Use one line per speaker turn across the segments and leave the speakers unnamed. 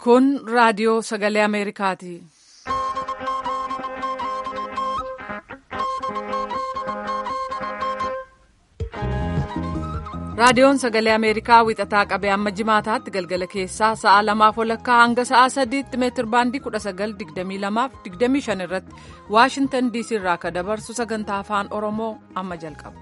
Kun raadiyoo sagalee Ameerikaati. Raadiyoon sagalee Ameerikaa wixataa qabee amma jimaataatti galgala keessaa sa'a 2:00 hanga sa'a 3:00 meetirbaandii 19:22-25 irratti Waashintan DC irraa akka dabarsu sagantaa afaan Oromoo amma jalqaba.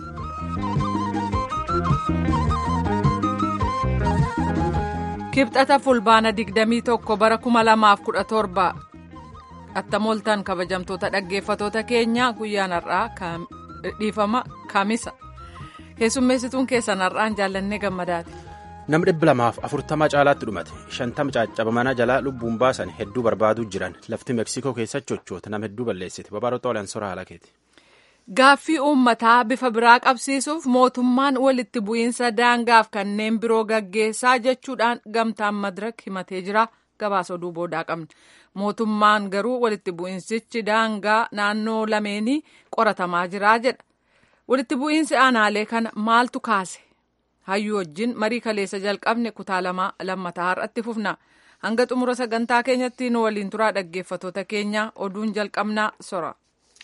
Kibxata fulbaana 21 bara 2017 attamoltan kabajamtoota dhaggeeffatoota keenya guyyaan har'aa dhiifama kamisa. Keessummeessituun keessan har'aan jaallannee gammadaati.
Namni 240 caalaatti dhumate 50 caccabamana jalaa lubbuun baasan hedduu barbaaduu jiran lafti Meeksikoo keessa chochoota nama hedduu balleessite babaroota olaansoora haalakeeti.
Gaaffii uummataa bifa biraa qabsiisuuf mootummaan walitti bu'iinsa daangaaf kanneen biroo gaggeessaa jechuudhaan gamtaan madirak himatee jira. Gabaasa oduu boodaa qabna. Mootummaan garuu walitti bu'iinsichi daangaa naannoo lameenii qoratamaa jira jedha. Walitti bu'iinsi aanaalee kana maaltu kaase? Hayyuu wajjin marii kaleessa jalqabne kutaa lammataa har'atti fufna. Hanga xumura sagantaa keenyatti nu waliin turaa dhaggeeffatoota keenya oduun jalqabnaa sora.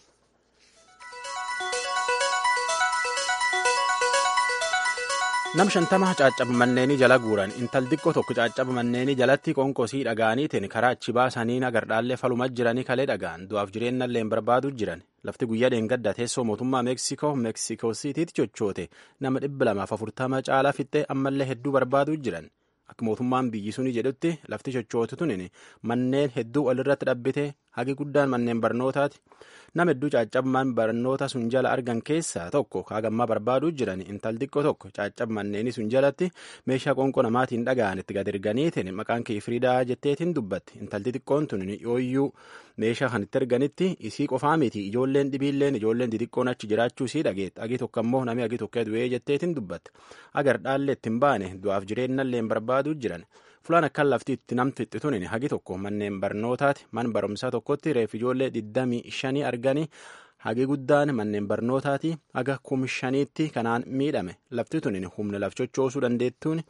Nam 50 caccaba manneenii jala guuran intal xiqqoo tokko caccaba manneenii jalatti qonkosii dhagaaniitiin karaa achi baasanii agardhaallee faluma jiranii kalee dhagaan du'aaf jireenyallee barbaaduu jiran lafti guyyaa dheengadda teessoo mootummaa meeksikoo siitiitti chochoote nama 240 caalaa fixxee ammallee hedduu barbaaduu jiran akka mootummaan biyyi sunii jedhutti lafti chochootu tunin manneen hedduu walirratti dhabbite hagi guddaan manneen barnootaati. Nama hedduu caccabmaan barnoota sun jala argan keessaa tokko kaagammaa barbaaduu jiran intal xiqqoo tokko caccab manneenii sun jalatti meeshaa qonqoo namaatiin dhaga'an itti gad erganiitiin maqaan kee Firiidaa jetteetiin dubbatti intalti xiqqoon tun yooyyuu meeshaa kan itti erganitti isii qofaa miti ijoolleen dhibiilleen ijoolleen xixiqqoon achi jiraachuu isii dhageet agi tokko ammoo namni agi tokko du'ee jetteetiin dubbatti agar dhaallee ittiin baane du'aaf jireenyallee barbaaduu jiran. Fulaan akkan lafti itti namti itti tunin hagi tokko manneen barnootaati man barumsaa tokkotti reef ijoollee 25 arganii hagi guddaan manneen barnootaati haga 5,000tti kanaan miidhame lafti tunin humna laf chochoosuu dandeettuun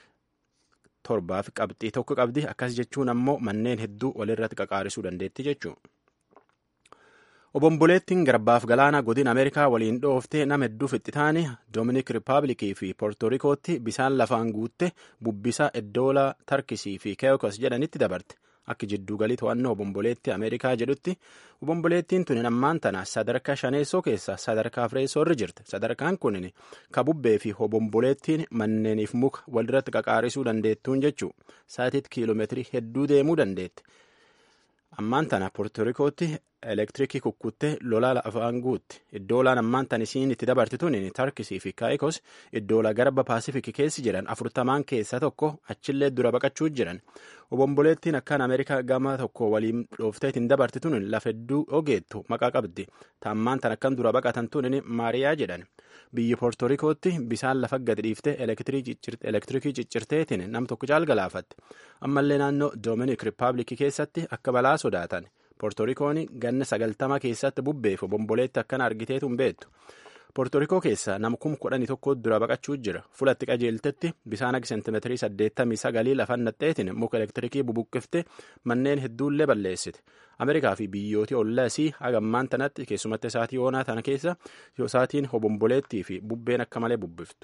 7 qabxii tokko qabdi akkas jechuun ammoo manneen hedduu walirratti qaqaarisuu dandeetti jechuudha. Obomboleettiin garbaaf galaana godina Ameerikaa waliin dhooftee nama hedduu fixxitaanii Doominik Rippaabilikii fi Poortorikootti bisaan lafaan guutte bubbisa Eddoola Tarkisii fi Keekos jedhanitti dabarte. Akka jidduugalii to'annoo obomboleettii Ameerikaa jedhutti obomboleettiin tun ammaan tana sadarkaa shaneessoo keessa sadarkaa fireessoo irra jirti. Sadarkaan kun ka bubbee fi obomboleettiin manneeniif muka walirratti qaqaarisuu dandeettuun jechuu sa'atiitti kiiloomeetirii hedduu deemuu dandeetti. Ammaan tana Poortorikootti elektirikii kukkuttee lolaa lafaan guutti. Iddoolaan ammaan tan isiin itti dabartituun Tarkisii fi Kaayikos iddoola garba Paasifikii keessi jiran 40 keessaa tokko achillee dura baqachuu jiran. Obomboleettiin akkaan Ameerikaa gama tokko waliin dhoofteetiin dabartituun lafa hedduu ogeettu maqaa qabdi. Taammaan tan akkan dura baqatan tunin Maariyaa jedhan. Biyyi Poortorikootti bisaan lafa gadi dhiiftee elektirikii ciccirteetiin nam tokko caalgalaafatte. Ammallee naannoo Doominik Rippaabilikii keessatti akka balaa sodaatan. Poortorikoon ganna 90 keessatti bubbeef obomboleetti akkana argiteetu hin beektu. Poortorikoo keessa nama 11,000 dura baqachuu jira. Fulatti qajeeltetti bisaan akka seentimeetirii 89 lafan naqxeetiin muka elektirikii bubuqqifte manneen hedduullee balleessite. Ameerikaa fi biyyooti ollaasii hagammaan tanatti keessumatti isaatii oonaa tana keessa isaatiin obomboleettii fi bubbeen akka malee bubbiftu.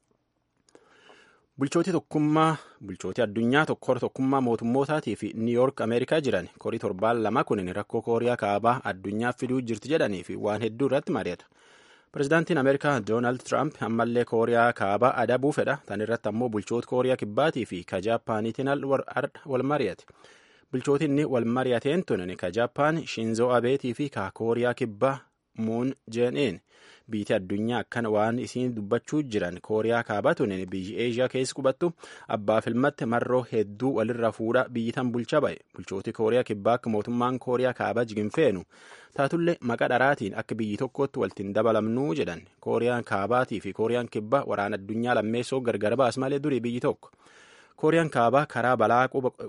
Bulchootii addunyaa tokkummaa mootummootaatii fi Niiyork Ameerikaa jiran korii 7 kunin rakkoo kooriyaa kaabaa addunyaaf fiduu jirti jedhanii fi waan hedduu irratti mari'ata. Pireezidaantiin Ameerikaa Doonaald Tiraamp ammallee kooriyaa kaabaa adabuu fedha. Tan irratti ammoo bulchoota kooriyaa kibbaatii fi ka Jaappaaniitiin wal mari'ate. Bulchootinni wal mari'ateen tunin ka Jaappaan Shinzoo Abeetii fi ka kooriyaa kibbaa Muun Jeen-een. Biyyi addunyaa akkan waan isiin dubbachuu jiran kooriyaa kaabaa tunin biyyi eeshiyaa keessa qubattu abbaaf ilmatti marroo hedduu walirra fuudha biyyi tan bulcha ba'e bulchooti kooriyaa kibbaa akka mootummaan kooriyaa kaabaa jigin taatullee maqaa dharaatiin akka biyyi tokkotti waltiin dabalamnuu jedhan kooriyaan kaabaatii fi kooriyaan kibbaa waraana addunyaa lammeessoo gargar baas malee durii biyyi tokko kooriyaan kaabaa karaa balaa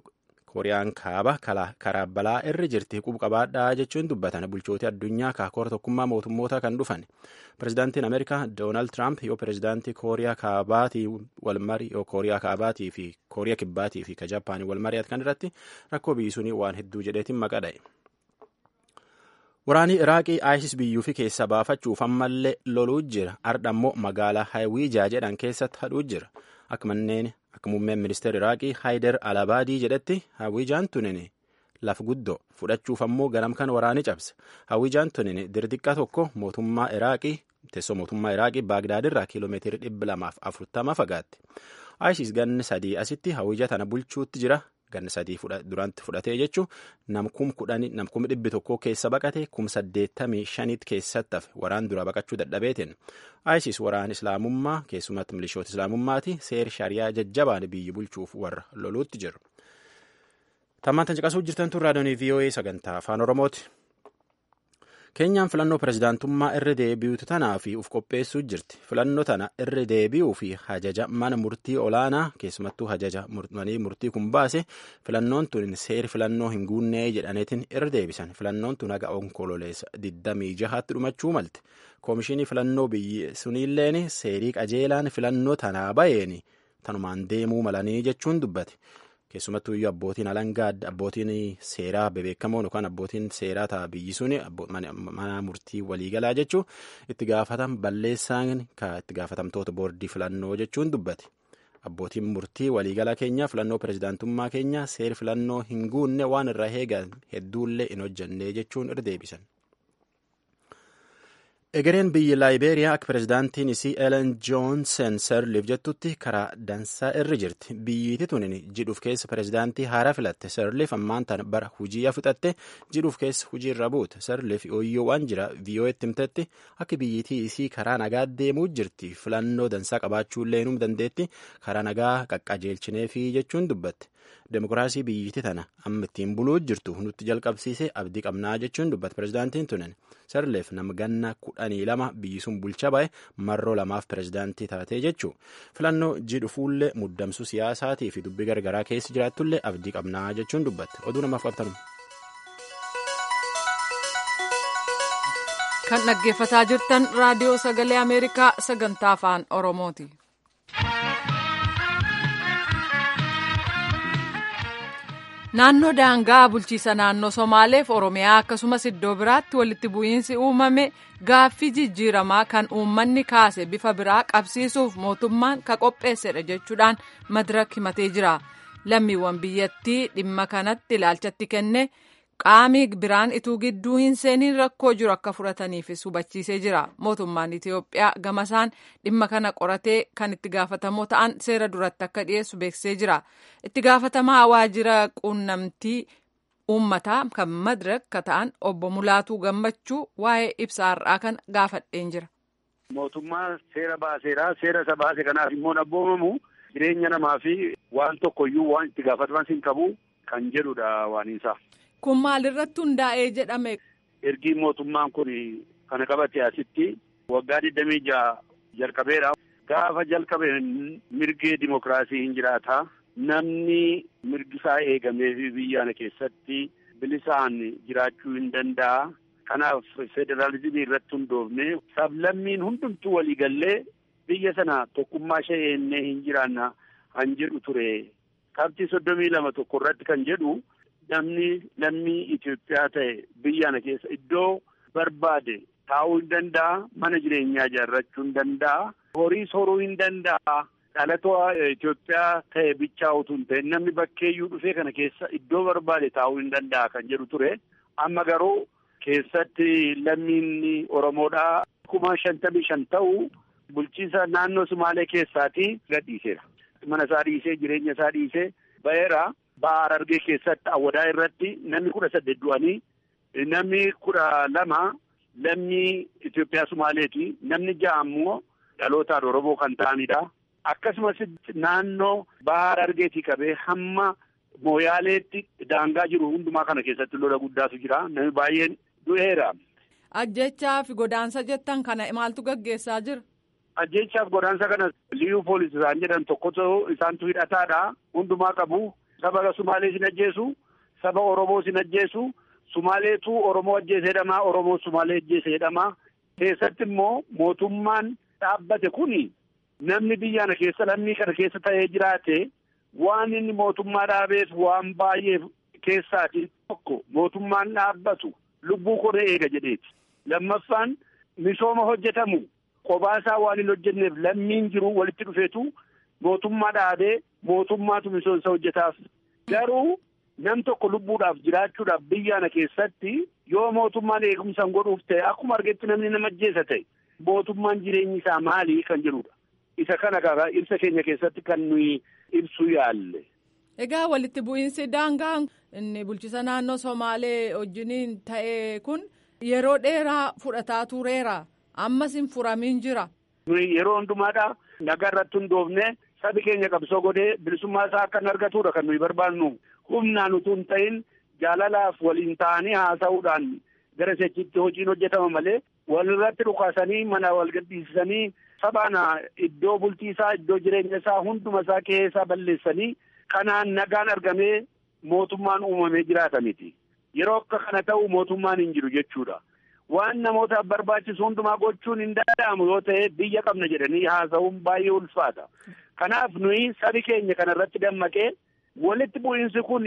Kooriyaan kaaba karaa balaa irra jirti qubqabaadhaa jechuun dubbatan bulchootii addunyaa kaakoora tokkummaa mootummoota kan dhufan. Pirezidaantiin Ameerikaa Doonaald Tiraamp yoo pirezidaantii Kooriyaa kaabaatii yoo Kooriyaa kaabaatii fi Kooriyaa kibbaatii fi Jaapaanii wal mari'at kan irratti rakkoo biyyi suni waan hedduu jedheetiin maqaa dha'e. Waraanii Iraaqii ISIS biyyuu fi keessa baafachuuf ammallee loluu jira. Ardha immoo magaalaa Haywiijaa jedhan keessatti hadhuu jira. Akka muummeen ministeera Iraaqii Haayidar Alabaadii jedhetti Haywiijaan tunin lafa guddoo fudhachuuf ammoo ganam kan waraanii cabse. Haywiijaan tunin dirdiqqaa tokko mootummaa Iraaqii teessoo mootummaa Iraaqii Baagdaadirraa kiiloomeetira 240 fagaatti. ISIS ganni sadii asitti Haywiijaa tana bulchuutti jira. Ganni sadii durantti fudhatee jechuun namkum 100 keessa baqate 85 keessatti hafe waraan dura baqachuu dadhabeetiin. ISIS waraan islaamummaa keessumatti milishoota islaamummaati seer shariyaa jajjabaan biyyi bulchuuf warra loluutti jiru. Tammaantan caqasuu jirtan tun raadiyoonii VOA sagantaa afaan Oromooti. Keenyaan filannoo pirezidaantummaa irra deebi'uutu tanaa fi uf qopheessuu jirti. Filannoo tana irra deebi'uu fi hajaja mana murtii olaanaa keessumattuu hajaja murtii kun baase filannoon tun seeri filannoo hin guunnee jedhaneetiin irra deebisan. Filannoon tun haga onkololeessa 26tti dhumachuu malte. Koomishinii filannoo biyyi suniilleen seerii qajeelaan filannoo tanaa baheeni tanumaan deemuu malanii jechuun dubbate. Keessumattuu iyyuu abbootiin alangaa abbootiin seeraa bebeekamoon yookaan abbootiin seeraa ta'a biyyi suni mana murtii waliigalaa jechuun itti gaafatan balleessaan itti gaafatamtoota boordii filannoo jechuun dubbate. Abbootiin murtii waliigalaa keenya filannoo pirezidaantummaa keenya seeri filannoo hin guunne waan irraa eegan hedduullee hin hojjannee jechuun irra deebisan. Egereen biyyi Laayibeeriyaa akka pirezidaantiin isii Ellen Johnson Sirleef jettutti karaa dansaa irra jirti. Biyyittii tunin jidhuuf keessa pirezidaantii haaraa filatte. Sirleef ammaan tana bara hujii fixatte jidhuuf keessa hujii irra buute. Sirleef ooyyoo waan jira VOA'tti himtetti akka biyyittii isii karaa nagaa deemuu jirti. Filannoo dansaa qabaachuullee num dandeetti karaa nagaa qaqqajeelchineefi jechuun dubbatte. Demokiraasii biyyittii tana amma ittiin buluu jirtu nutti jalqabsiise abdii qabnaa jechuun dubbatte pirezidaantiin tunin. Sirleef nama ganna 12 biyyi sun bulcha bahe marroo lamaaf pirezidaantii taatee jechuu filannoo jidhufuullee muddamsuu siyaasaatii fi dubbii gargaraa keessa jiraatullee abdii qabnaa jechuun dubbatte oduu namaaf qabtanu.
Kan dhaggeeffataa jirtan raadiyoo sagalee Ameerikaa sagantaa afaan Oromooti. Naannoo daangaa bulchiisa naannoo Somaaleef Oromiyaa akkasumas iddoo biraatti walitti bu'iinsi uumame gaaffii jijjiiramaa kan uummanni kaase bifa biraa qabsiisuuf mootummaan ka qopheessedha jechuudhaan madirak himatee jira. Lammiiwwan biyyattii dhimma kanatti ilaalchatti kenne qaamii biraan ituu gidduu hin seeniin rakkoo jiru akka furataniifis hubachiisee jira. Mootummaan Itiyoophiyaa gamasaan dhimma kana qoratee kan itti gaafatamoo ta'an seera duratti akka dhiyeessu beeksisee jira. Itti gaafatamaa waajjira quunnamtii uummataa kan madirak ka ta'an obbo Mulaatuu Gammachuu waa'ee ibsa har'aa kan gaafadheen jira.
Mootummaa seera baaseera. Seera isa baase kanaaf immoo dhabboomamu jireenya namaa fi waan tokkoyyuu waan itti gaafataman hin qabu kan jedhudha waan isaa.
Kun maalirratti hundaa'ee jedhame?
Ergi mootummaan kun kana qabate asitti waggaa 26 jalqabeera. Gaafa jalqabe mirgi dimokiraasii hin jiraata. Namni mirgi isaa eegamee fi biyya kana keessatti bilisaan jiraachuu hin danda'a. Kanaaf federaalizimii irratti hundoofne sablammiin hundumtuu waliigallee biyya sana tokkummaa ishee eennee hin jiraanna kan jedhu ture. Qabxii 32 tokko irratti kan jedhu namni lammii Itoophiyaa ta'e biyya kana keessa iddoo barbaade taa'uu hin danda'a. Mana jireenyaa ijaarrachuu hin danda'a. Horii horuu hin danda'a. Dhalatoo Itoophiyaa ta'e bichaa utuu hin ta'e namni bakkeeyyuu dhufee kana keessa iddoo barbaade taa'uu hin danda'a kan jedhu ture. Amma garuu keessatti lammiin Oromoodhaa 55,000 ta'u bulchiinsa naannoo Sumaalee keessaatii gadhiiseera. Mana isaa dhiisee jireenya isaa dhiisee ba'eera. Ba'aa Harargee keessatti awwadaa irratti namni 18 du'anii namni 12 lammii Itoophiyaa Sumaaleeti. Namni 6 ammoo dhalootaan Oromoo kan ta'anidha. Akkasumas naannoo Ba'aa Harargeetii qabee hamma Mooyaaleetti daangaa jiru hundumaa kana keessatti lola guddaatu jira. Namni baay'een du'eera.
Ajjechaa fi godaansa jettan kana maaltu gaggeessaa jira?
Ajjechaaf godaansa kana liyyuu poolisii isaan jedhan tokkotu isaantu hidhataadha. Hundumaa qabu. saba Sumaalee sin ajjeesu, saba Oromoo sin ajjeesu, Sumaaleetu Oromoo ajjeese jedhama, Oromoo Sumaalee ajjeese jedhama. Keessatti immoo mootummaan dhaabbate kuni namni biyyaana keessa lammii kana keessa ta'ee jiraate waan inni mootummaa dhaabeef waan baay'ee keessaati tokko mootummaan dhaabbatu lubbuu koree eega jedheeti. Lammaffaan misooma hojjetamu qobaasaa waan hin hojjenneef lammiin jiru walitti dhufeetu mootummaa dhaabee mootummaatu misoomsa hojjetaaf. Garuu nam tokko lubbuudhaaf jiraachuudhaaf biyyaana keessatti yoo mootummaan eegumsaan godhuuf ta'e akkuma argetti namni nama ajjeesa ta'e mootummaan jireenyi isaa maalii kan jedhudha. Isa kana karaa ibsa keenya keessatti kan nuyi ibsuu yaalle.
Egaa walitti bu'iinsi daangaa inni bulchiisa naannoo Somaalee wajjiniin ta'e kun yeroo dheeraa fudhataa tureera. Ammas hin furamin jira.
Nuyi yeroo hundumaadhaa nagaa irratti hundoofne sabi keenya qabsoo godhee bilisummaa isaa akka argatudha kan nuyi barbaannu. Humnaan utuu hin ta'in jaalalaaf waliin ta'anii haasa'uudhaan gara sechitti hojiin hojjetama malee walirratti dhukaasanii mana wal gadhiisanii sabaana iddoo bultii isaa iddoo jireenya isaa hunduma isaa qe'ee isaa balleessanii kanaan nagaan argamee mootummaan uumamee jiraataniti. Yeroo akka kana ta'u mootummaan hin jiru jechuudha. Waan namootaaf barbaachisu hundumaa gochuun hin danda'amu yoo ta'e biyya qabna jedhanii haasa'uun baay'ee ulfaata. Kanaaf nuyi sabi keenya kanarratti dammaqee walitti bu'iinsi kun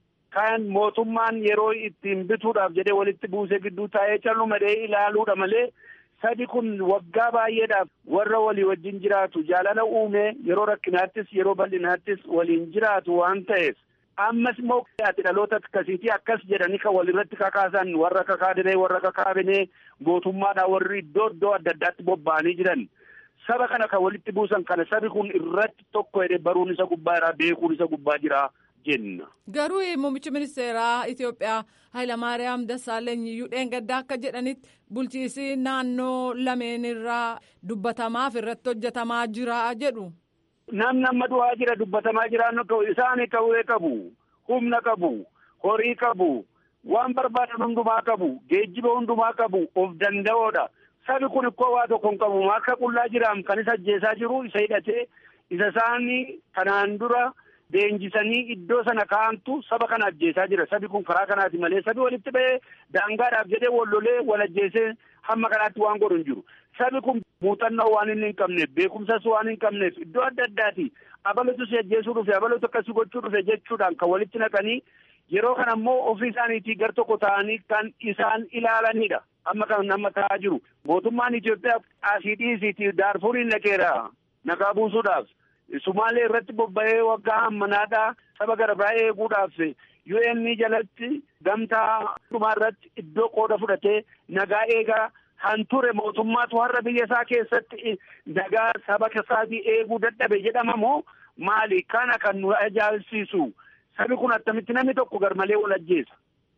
kan mootummaan yeroo ittiin bituudhaaf jedhee walitti buusee gidduu taa'ee callumadee ilaaluudha malee sabi kun waggaa baay'eedhaaf warra walii wajjin jiraatu jaalala uumee yeroo rakkinaattis yeroo bal'inaattis waliin jiraatu waan ta'eef ammas immoo ati dhaloota akkasiitii akkas jedhanii kan walirratti kakaasan warra kakaadiree warra kakaabinee mootummaadhaan warri iddoo adda addaatti bobba'anii jiran. Saba kana kan walitti buusan kana sabi kun irratti tokko jedhee baruun isa gubbaa jira beekuun isa gubbaa jira jenna.
Garuu muummichi ministeeraa Itoophiyaa Hayilamaariyaam Dassaaleny dheengaddaa akka jedhanitti bulchiisi naannoo lameen irraa dubbatamaaf irratti hojjetamaa jira jedhu.
Namni amma du'aa jira dubbatamaa jira isaanii ka'uu qabu humna qabu horii qabu waan barbaadan hundumaa qabu geejjiba hundumaa qabu of danda'oodha. Sabi kun ikkoo waa tokko hin qabu akka qullaa jiraam kan isa ajjeesaa jiru isa hidhatee isa isaanii kanaan dura leenjisanii iddoo sana kaa'antu saba kana ajjeesaa jira. Sabi kun karaa kanaati malee sabi walitti ba'ee daangaadhaaf jedhee wal lolee wal ajjeesee hamma kanaatti waan godhu hin jiru. Sabi kun muuxannoo waan inni hin qabneef beekumsas waan hin qabneef iddoo adda addaati abalutu si ajjeesuu dhufe abalutu akkasii gochuu dhufe jechuudhaan kan walitti naqanii yeroo kana ammoo ofii isaaniitii gar tokko ta'anii kan isaan ilaalanidha. Amma kan nama ta'aa jiru mootummaan Itoophiyaa asii dhiisiitii Daarfuriin naqeera nagaa buusuudhaaf Sumaalee irratti bobba'ee waggaa hammanaadhaa saba gara biraa eeguudhaaf UN jalatti gamtaa dhumaa irratti iddoo qooda fudhatee nagaa eegaa hanture mootummaatu har'a biyya isaa keessatti nagaa saba isaatii eeguu dadhabe jedhamamoo maali kana kan nu ajaa'ibsiisu sabi kun attamitti namni tokko garmalee wal ajjeesa.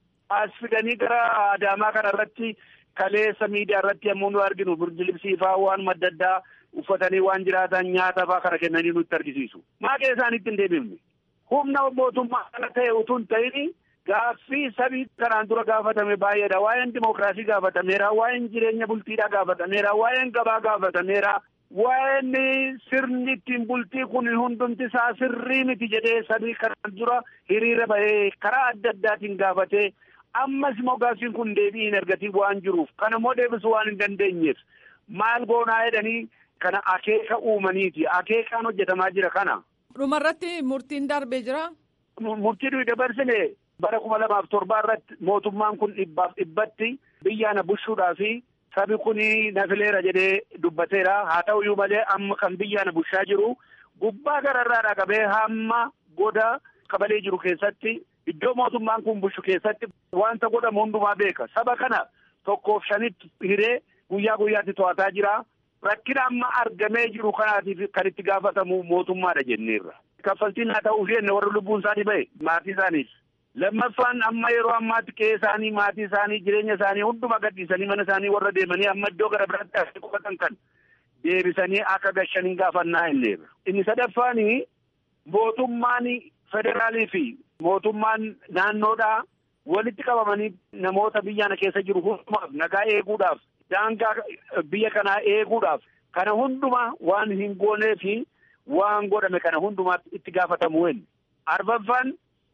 As fidanii gara Adaamaa kana irratti kaleessa miidiyaa irratti yommuu nu arginu birjilibsiifaa waan madda addaa uffatanii waan jiraatan nyaata fa'aa kana kennanii nutti argisiisu. Maaqee isaaniitti hin deebifne. Humna mootummaa kana ta'e utuu hin ta'in gaaffii sabii kanaan dura gaafatame baay'eedha. Waa'een dimookiraasii gaafatameera, waa'een jireenya bultiidhaa gaafatameera, waa'een gabaa gaafatameera, waa'een sirni ittiin bultii kun hundumti isaa sirrii miti jedhee sabii kanaan dura hiriira bahee karaa adda addaatiin gaafatee ammas immoo gaaffiin kun deebii hin argatiin waan jiruuf kana immoo deebisuu waan hin dandeenyeef maal goonaa jedhanii kana akeeka uumaniiti. Akeekaan hojjetamaa jira kana.
Dhumarratti murtiin darbee jira.
Murtii nuyi dabarsine bara 2007 irratti mootummaan kun dhibbatti biyyaana bushuudhaafi sabi kun nafileera jedhee dubbateera. Haa ta'uyyuu malee amma kan biyyaana bushaa jiru gubbaa gararraa qabee hamma goda qabalee jiru keessatti iddoo mootummaan kun bushu keessatti wanta godhamu hundumaa beeka. Saba kana 1-5 hiree guyyaa guyyaatti to'ataa jira. Rakkina amma argamee jiru kanaatiif kan itti gaafatamu mootummaadha jenneerra. Kaffaltiin haa ta'uu isheen warra lubbuun isaanii bahe maatii isaaniif. Lammaffaan amma yeroo ammaatti qe'ee isaanii maatii isaanii jireenya isaanii hunduma gadhiisanii mana isaanii warra deemanii amma iddoo gara biraatti asii qubatan kan deebisanii akka gashan hin gaafannaa jenneerra. Inni sadaffaan mootummaan federaalii fi mootummaan naannoodhaa walitti qabamanii namoota biyyaana keessa jiru hundumaaf nagaa eeguudhaaf daangaa biyya kanaa eeguudhaaf kana hundumaa waan hin goonee fi waan godhame kana hundumaatti itti gaafatamu. Arfaffaan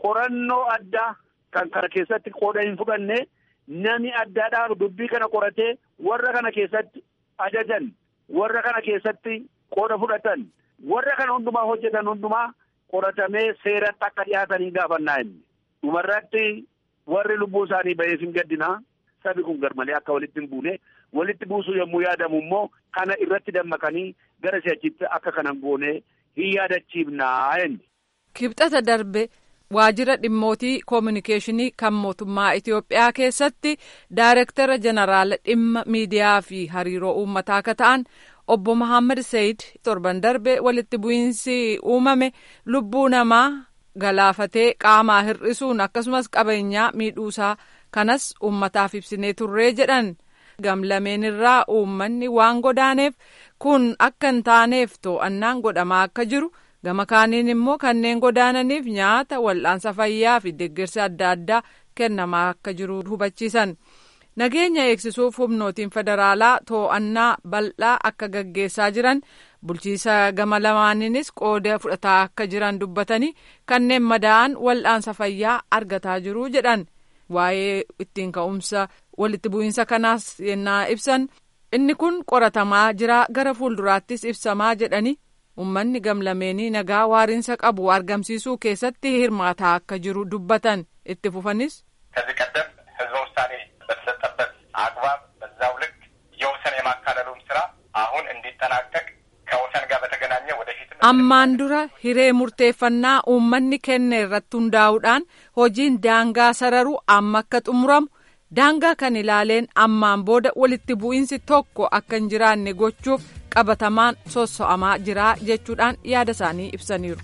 qorannoo addaa kan kana keessatti qooda hin fudhanne namni addaadhaan dubbii kana qoratee warra kana keessatti ajajan, warra kana keessatti qooda fudhatan, warra kana hundumaa hojjetan hundumaa qoratamee seeratti akka dhiyaatanii gaafannaa inni. Dhumarratti warri lubbuu isaanii ba'eef hin gaddinaa. Sabi kun garmalee akka walitti hin buune, walitti buusuu yommuu yaadamu immoo kana irratti dammaqanii gara si'achitti akka kanan goone hin yaadachiifnaa inni.
Kibxata darbe waajjira dhimmootii koominikeeshinii kan mootummaa Itoophiyaa keessatti daayirektara jeneraala dhimma miidiyaa fi hariiroo uummataa akka ta'an obbo Muhammad Said torban darbe walitti bu'iinsi uumame lubbuu namaa galaafatee qaamaa hir'isuun akkasumas qabeenyaa miidhuusaa kanas uummataaf ibsinee turree jedhan. Gamlameen irraa uummanni waan godaaneef kun akka hin taaneef to'annaan godhamaa akka jiru, gama kaaniin immoo kanneen godaananiif nyaata, wal'aansa fayyaa fi deeggarsa adda addaa kennamaa akka jiru hubachiisan. Nageenya eegsisuuf humnootiin federaalaa to'annaa bal'aa akka gaggeessaa jiran, bulchiisa gama lamaaniinis qooda fudhataa akka jiran dubbatanii kanneen madaa'an wal'aansa fayyaa argataa jiru jedhan. Waa'ee ittiin ka'umsa walitti bu'iinsa kanaas yennaa ibsan inni kun qoratamaa jira, gara fuulduraattis ibsamaa jedhani. Uummanni gamlameenii nagaa waariinsa qabu argamsiisuu keessatti hirmaataa akka jiru dubbatan. Itti fufanis
ከዚህ ቀደም ህዝበ ውሳኔ በተሰጠበት አግባብ በዛው ልክ የወሰን የማካለሉም ስራ አሁን እንዲጠናቀቅ ከወሰን ጋር በተገናኘ ወደፊት
ammaan dura hiree murteeffannaa uummanni kenne irratti hundaa'uudhaan hojiin daangaa sararuu amma akka xumuramu, daangaa kan ilaaleen ammaan booda walitti bu'iinsi tokko akka hin jiraanne gochuuf qabatamaan sosso'amaa jira jechuudhaan yaada isaanii ibsaniiru.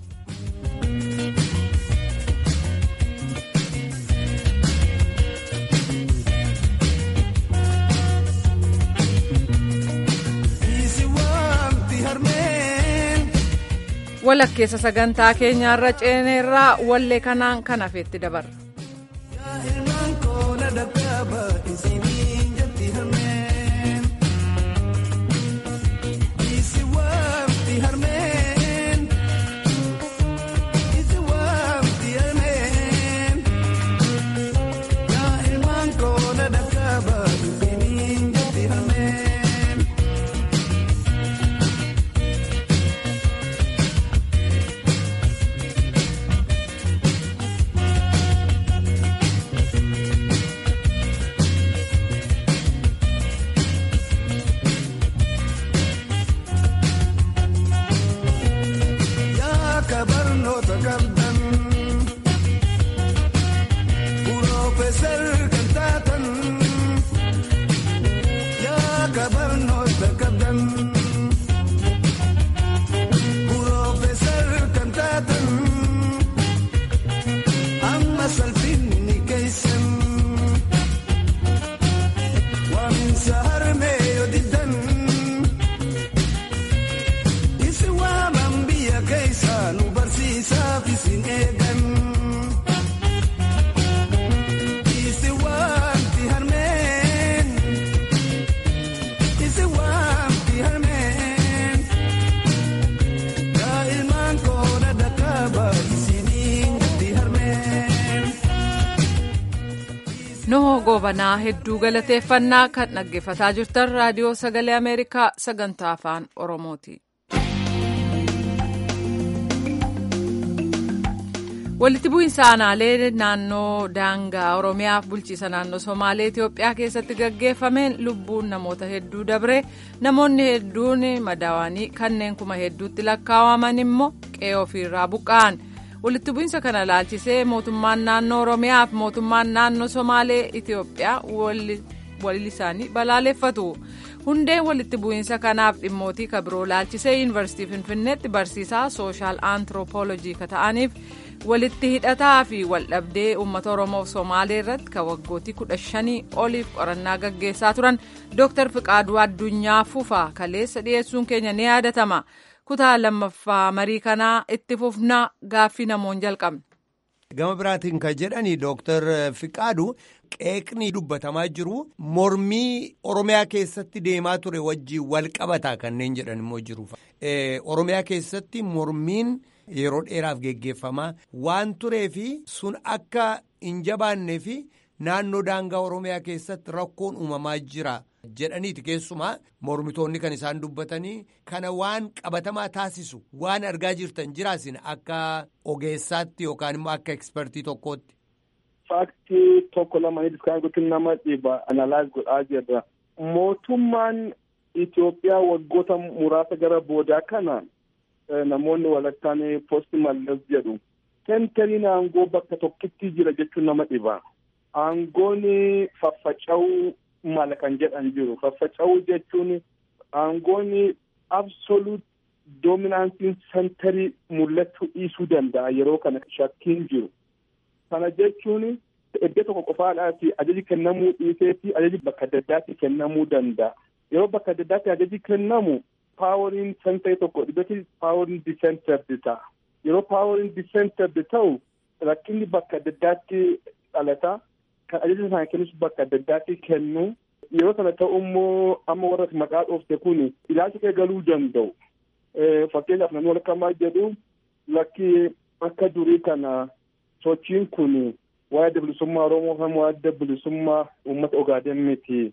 Walakkeessa sagantaa keenyaarra ceeneerraa wallee kanaan kan hafeetti dabarra. Nohoo Goobanaa hedduu galateeffannaa kan dhaggeeffataa jirtan raadiyoo sagalee Ameerikaa sagantaa afaan Oromooti. Walitti bu'iinsa aanaalee naannoo daangaa Oromiyaaf bulchiisa naannoo Somaalee Itoophiyaa keessatti gaggeeffameen lubbuun namoota hedduu dabre, namoonni hedduun madaawanii kanneen kuma hedduutti lakkaa'aman immoo qe'ee ofiirraa buqqa'an. Walitti bu'iinsa kana ilaalchisee mootummaan naannoo Oromiyaa fi mootummaan naannoo Somaalee Itoophiyaa walii isaanii balaaleffatu. Hundeen walitti bu'iinsa kanaaf dhimmootii kabiroo ilaalchisee yuunivarsiitii Finfinneetti barsiisaa sooshaal aantiroopoolojii ka ta'aniif walitti hidhataa fi waldhabdee uummata Oromoo fi Somaalee irratti kan waggootii 15 oliif qorannaa gaggeessaa turan Dr. Fiqaaduu Addunyaa Fufaa kaleessa dhiyeessuun keenya ni yaadatama. Kutaa lammaffaa marii kanaa itti fufnaa gaaffii namoon jalqabne.
Gama biraatiin kan jedhani Dr. Fiqaaduu qeeqni dubbatamaa jiru mormii Oromiyaa keessatti deemaa ture wajjin wal qabataa kanneen jedhan immoo jiru. Oromiyaa keessatti mormiin yeroo dheeraaf geggeeffamaa waan turee fi sun akka hin jabaannee fi naannoo daangaa Oromiyaa keessatti rakkoon uumamaa jira jedhaniiti keessumaa mormitoonni kan isaan dubbatanii kana waan qabatamaa taasisu waan argaa jirtan jiraasin akka ogeessaatti yookaan immoo akka ekspertii tokkootti.
Faaktii tokko lamanii diskaan gochuun nama dhiiba analaayis godhaa jirra. Mootummaan Itoophiyaa waggoota muraasa gara boodaa kana namoonni walakkaan poosti mallas jedhu. Sentariin aangoo bakka tokkitti jira jechuun nama dhiba. Aangoon faffaca'uu mala kan jedhan jiru. Faffaca'uu jechuun aangoon absolute dominaansiin sentarii mul'achuu dhiisuu danda'a yeroo kana shakkiin jiru. Kana jechuun iddoo tokko qofaadhaati ajaji kennamuu dhiisee fi ajaji bakka adda addaatti kennamuu danda'a. Yeroo bakka adda addaatti ajaji kennamu paaworiin sentarii tokko dhibeeti paaworiin disenterdi ta'a. Yeroo paaworiin disenterdi ta'u rakkinni bakka adda addaatti dhalata. Kan ajaja sana kennus bakka adda addaatti kennu. Yeroo sana ta'u immoo amma warra maqaa dhoofte kun ilaalcha kee galuu danda'u. Fakkeenyaaf namni walakkamaa jedhu lakkii akka durii kana sochiin kun waa'ee adda bilisummaa Oromoo fi waa'ee adda bilisummaa uummata Ogaaden miti.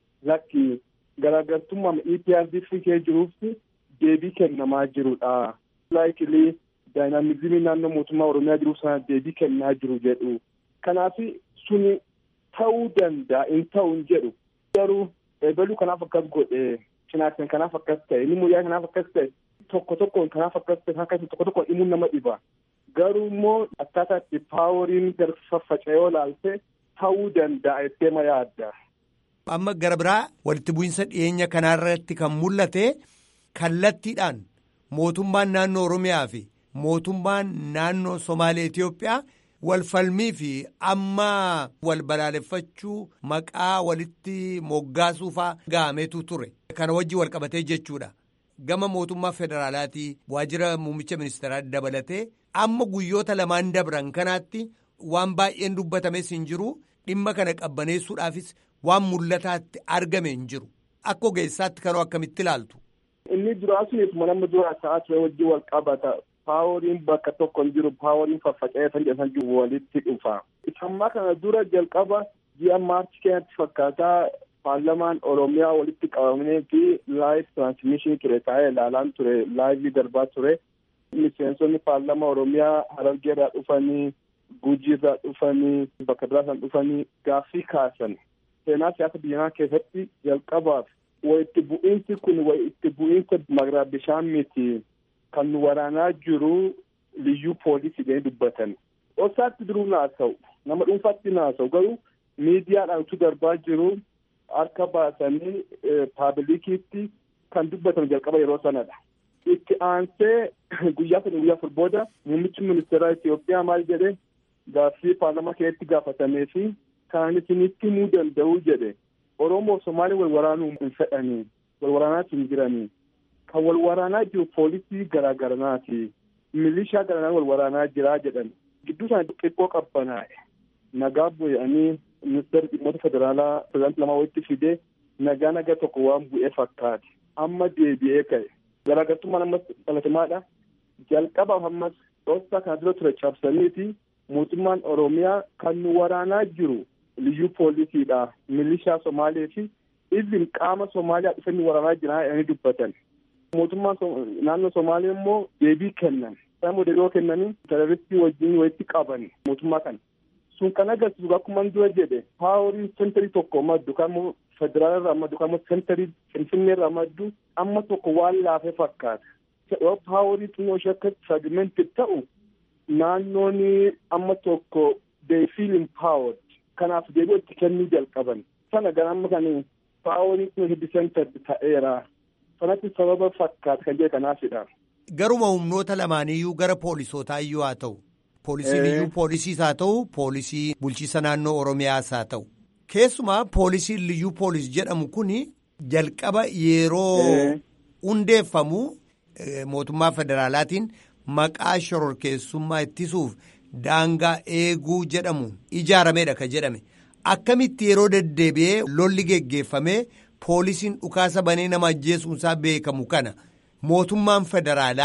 Lakki garaagartummaa EPRDF kee jiruuf deebii kennamaa jirudha. Laayikilii daayinaamizimii naannoo mootummaa Oromiyaa jiruuf sana deebii kennaa jiru jedhu. Kanaaf suni ta'uu danda'a hin ta'u hin jedhu. Garuu eebaluu kanaaf akkas godhe cinaaksan kanaaf akkas ta'e inni muyyaa kanaaf akkas ta'e tokko tokkoon kanaaf akkas ta'e tokko tokkoon himuun nama dhiba. Garuu immoo akkaataa itti paaworiin faffaca'ee olaalte ta'uu danda'a jettee ma yaadda.
Amma gara biraa walitti bu'iinsa dhiyeenya kanaarratti kan mul'ate kallattiidhaan mootummaan naannoo Oromiyaa fi mootummaan naannoo Somaalee Itoophiyaa wal falmii fi amma wal balaaleffachuu maqaa walitti moggaasuufaa ga'ameetu ture. Kana wajji wal qabatee jechuudha. Gama mootummaa federaalaatii waajjira muummicha ministeeraa dabalatee amma guyyoota lamaan dabran kanaatti waan baay'een dubbatames hin jiru. Dhimma kana qabbaneessuudhaafis waan mul'ataatti argame hin jiru. Akka ogeessaatti kanoo akkamitti ilaaltu?
Inni duraa sunis nama duraa ta'aa ture wajjin wal qabata. Paaworiin bakka tokko hin jiru. Paaworiin faffaca'ee kan jedhan jiru walitti dhufa. Ammaa kana dura jalqaba ji'a maarchi keenyatti fakkaataa paarlamaan Oromiyaa walitti qabamnee fi laayiv tiraansimiishinii ture taa'ee ilaalaan ture. Laayivii darbaa ture. Miseensonni paarlamaa Oromiyaa Harargeerraa dhufanii Gujiirraa dhufanii bakka biraasaan dhufanii gaaffii kaasan. Seenaa siyaasa biyyaa keessatti jalqabaaf wayitti bu'iinsi kun wayitti bu'iinsa magaalaa bishaan miti. Kan waraanaa jiru liyyuu poolisii jedhanii dubbatan. Osaatti duruu naasa'u nama dhuunfaatti naasa'u garuu miidiyaadhaan utuu darbaa jiru harka baasanii paabilikiitti kan dubbatan jalqaba yeroo sanadha. Itti aansee guyyaa afur booda muummichi ministeeraa Itoophiyaa maal jedhe gaaffii paarlamaa keessatti gaafatamee fi kan isinitti himuu danda'u jedhe Oromoo Somaalee wal waraanuu hin fedhanii wal waraanaa hin jiranii. Kan wal waraanaa jiru poolisii garaagaraati. Milishaa garaagaraa wal waraanaa jiraa jedhan. Gidduu isaanii xiqqoo qabbanaa'e. Nagaa bu'anii ministeerri dhimmoota federaalaa pirezidaantii lama walitti fidee nagaa tokko waan bu'ee fakkaate. Amma deebi'ee ka'e. Garaagartummaan ammas dhalatamaadha. Jalqabaaf ammas dhoosaa kana dura ture cabsaniiti mootummaan Oromiyaa kan waraanaa jiru liyyuu poolisiidha. Milishaa Somaalee fi izin qaama Somaaliyaa dhufanii waraanaa jiran jedhanii dubbatan. Mootummaan naannoo Somaalee immoo deebii kennan. Isaan deebii kennanii terroristii wajjin walitti qaban mootummaa kana. Sun kan agarsiisu akkuma dura jedhe paaworiin sentarii tokko maddu kan federaalirraa maddu kan sentarii finfinneerraa maddu amma tokko waan laafee fakkaata. Yoo paaworii xinnoo ishee akka fragmented ta'u naannoon amma tokko they feel empowered. Kanaaf deebii itti kennuu jalqaban. Sana gara amma kan paaworii xinnoo disentered ta'eera. Sanatti sababa fakkaata kan jedhe kanaafidha.
Garuma humnoota lamaaniyyuu gara poolisootaa iyyuu haa ta'u. Poolisiin iyyuu poolisiis haa ta'u, poolisii bulchiisa naannoo Oromiyaas haa ta'u. Keessumaa poolisiin liyyuu poolis jedhamu kuni jalqaba yeroo hundeeffamu mootummaa federaalaatiin maqaa shororkeessummaa ittisuuf daangaa eeguu jedhamu ijaarameedha kan jedhame. Akkamitti yeroo deddeebi'ee lolli geggeeffamee poolisiin dhukaasa banee nama ajjeesuunsaa beekamu kana mootummaan federaalaa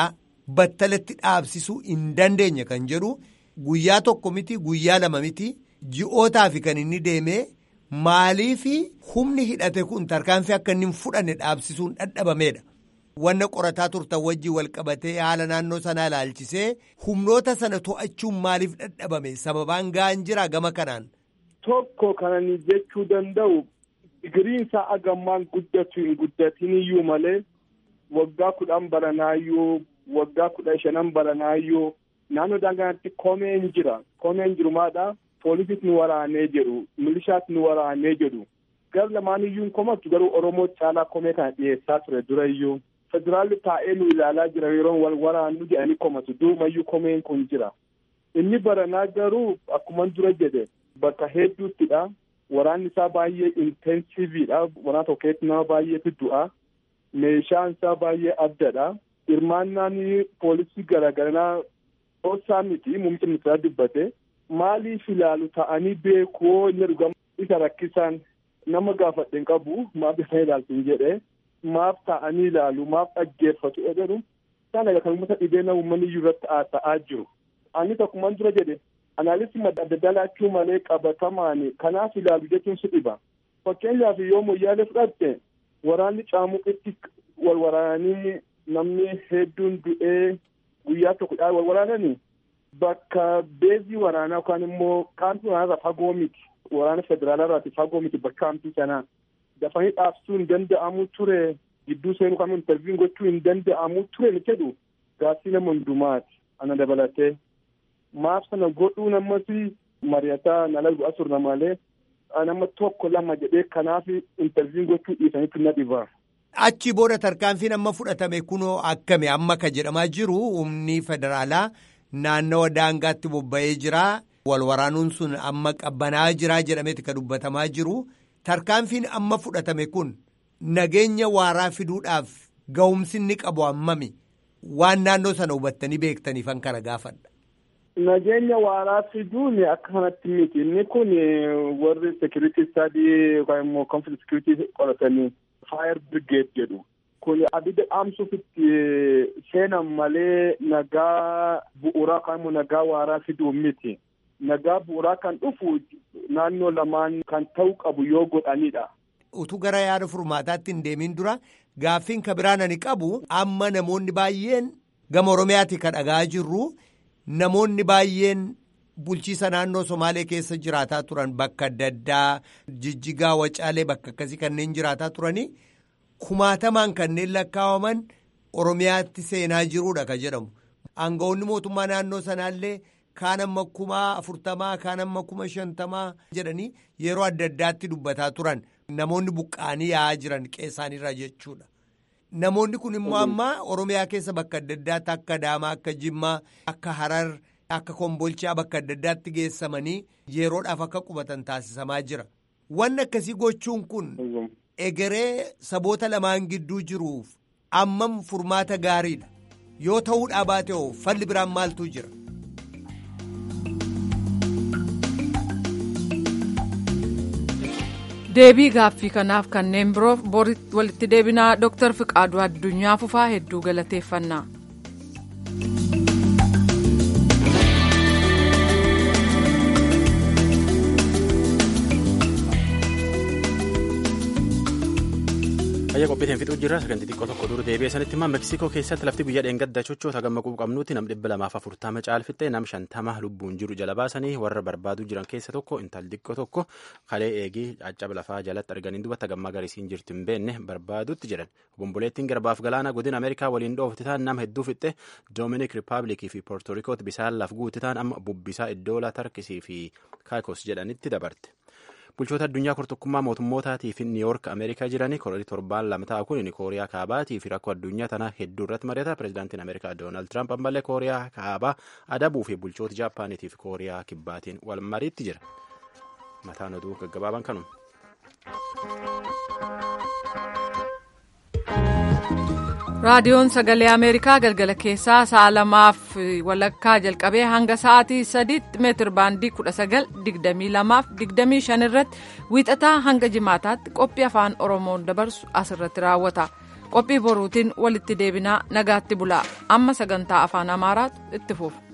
battalatti dhaabsisuu hin dandeenye kan jedhu guyyaa tokko miti guyyaa lama miti ji'ootaaf kan inni deemee maaliif humni hidhate kun tarkaanfii akka inni hin fudhanne dhaabsisuun dadhabameedha. Wanna qorataa turtan wajjii wal qabatee haala naannoo sanaa ilaalchisee humnoota sana to'achuun maaliif dadhabame sababaan ga'an jira gama kanaan.
Tokko kanan jechuu danda'u digiriin isaa agammaan guddatu hin guddatin iyyuu malee waggaa 10 baranaayyuu waggaa 15 baranaayyuu naannoo daangaatti komeen jira. Komeen jiru maadhaa poolisis nu waraanee jedhu milishaas nu waraanee jedhu gar lamaan iyyuu komatu garuu Oromoo caalaa komee kana dhiyeessaa ture dura iyyuu. Federaalli taa'ee nu ilaalaa jira yeroo wal waraannu jedhanii komatu duumayyuu komeen kun jira. Inni baranaa garuu akkuma dura jedhe bakka hedduuttidha. Waraanni isaa baay'ee intensiiviidha. Waraana tokkotti nama baay'eetu du'a. Meeshaan isaa baay'ee addadha. Hirmaannaan poolisii garaagaraa dhoosaa miti muummicha ministeeraa dubbate. Maaliif ilaalu ta'anii beekuu inni dhugama isa rakkisan nama gaafadhe hin qabu maaf isa ilaaltu jedhee. Maaf ta'anii ilaalu maaf dhaggeeffatu jedhu isaan kan uummata dhibeena uummanni iyyuu irratti haasa'aa jiru. Ani tokkummaan dura jedhe anaalisii adda addaa laachuu malee qabatamaan kanaaf ilaalu jechuun si dhiba. Fakkeenyaaf yoo moyyaalee fudhatte waraanni caamuqitti wal waraananii namni hedduun du'ee guyyaa tokkodhaan wal waraananii bakka beezii waraanaa yookaan immoo kaampii waraanaa fagoo miti. Waraana federaalaa irraa fagoo miti bakka kaampii sanaa. Dafanii dhaabsuu hin danda'amu ture gidduu seenuu kan interviin gochuu hin danda'amu ture ni jedhu gaaffii nama hundumaati ana dabalatee maaf sana godhuu namatti mari'ataa nala asur namalee nama tokko lama jedhee kanaaf interviin gochuu dhiisanitti na dhiba.
Achi booda tarkaanfiin amma fudhatame kunoo akkami amma ka jedhamaa jiru humni federaalaa naannawa daangaatti bobba'ee jira wal waraanuun sun amma qabbanaa jira jedhameeti ka dubbatamaa jiru. Tarkaanfiin amma fudhatame kun nageenya waaraa fiduudhaaf ga'umsi inni qabu hammami waan naannoo sana hubattanii beektaniifan kana gaafadha.
Nageenya waaraa fiduun akka kanatti miti inni kun warri security study yookaan immoo conflict security qoratanii fire brigade jedhu. Kun abidda dhaamsuuf itti seenan malee nagaa bu'uuraa yookaan immoo nagaa waaraa fiduu miti. Nagaa bu'uuraa kan dhufu naannoo lamaan kan ta'uu qabu yoo godhanidha.
Utuu gara yaada furmaataatti hin deemin dura gaaffiin ka biraan ani qabu amma namoonni baay'een gama Oromiyaatti kan dhaga'aa jirru namoonni baay'een bulchiisa naannoo Somaalee keessa jiraataa turan bakka adda addaa Jijjigaa Wacaalee bakka akkasii kanneen jiraataa turanii kumaatamaan kanneen lakkaawaman Oromiyaatti seenaa jiruudha ka jedhamu. Aangawoonni mootummaa naannoo sanaallee kaan amma 40,000 kaan amma 50,000 jedhanii yeroo adda addaatti dubbataa turan namoonni buqqaanii yaa'aa jiran qeessaanirra jechuudha. Namoonni kun immoo amma Oromiyaa keessa bakka adda addaatti akka Adaamaa akka Jimmaa akka Harar akka Kombolchaa bakka adda addaatti geessamanii yeroodhaaf akka qubatan taasisamaa jira. Wanni akkasii gochuun kun egeree saboota lamaan gidduu jiruuf ammam furmaata gaariidha. Yoo ta'uudhaa baate falli biraan maaltu jira?
Deebii gaaffii kanaaf kanneen biroof walitti deebinaa Dr. Fiqaaduu Addunyaa Fufaa hedduu galateeffannaa.
Ayya qophiitiin fixuu jirra sagantii xiqqoo tokko dura deebi'ee sanitti immoo Meksikoo keessatti lafti guyyaa dheengadda chochoota gammaquu qabnuutti nam 240 caalfittee nam 50 lubbuun jiru jala baasanii warra barbaaduu jiran keessa tokko intal xiqqoo tokko kalee eegii caccaba lafaa jalatti arganiin duubatti gammaa garisiin jirtu hin beenne barbaaduutti jedhan. Obomboleettiin garbaaf galaana godina Ameerikaa waliin dhoofti ta'an nam hedduu fixxe Doominik Rippaabilikii fi Poortorikootti bisaan laf guutti ta'an amma bubbisaa Iddoola Tarkisii fi Kaayikos jedhanitti dabarte. Bulchoota addunyaa kortokkummaa mootummootaatii fi Niiwoork Ameerikaa jiranii kororii 7 ta'a kun Kooriyaa Kaabaatii fi rakkoo addunyaa tanaa hedduu irratti mari'ata. Pireezidaantiin Ameerikaa Doonaald Tiraamp ammallee Kooriyaa Kaabaa adabuu fi bulchoota Jaappaaniitii fi Kooriyaa Kibbaatiin wal mariitti jira. Mataan oduu gaggabaaban kanuma.
Raadiyoon Sagalee Ameerikaa galgala keessaa sa'a 2:00 jalqabee hanga sa'aatii 3 meetir baandii 19:22-25 irratti wiixataa hanga jimaataatti qophii afaan Oromoon dabarsu asirratti raawwata. qophii boruutiin walitti deebinaa nagaatti bulaa amma sagantaa afaan amaaraatu itti fufa.